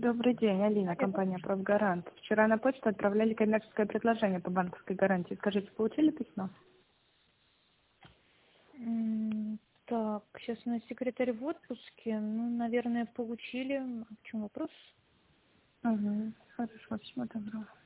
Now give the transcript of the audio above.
Добрый день, Алина, компания «Профгарант». Вчера на почту отправляли коммерческое предложение по банковской гарантии. Скажите, получили письмо? Так, сейчас у нас секретарь в отпуске. Ну, наверное, получили. А в чем вопрос? Угу. Хорошо, всего доброго.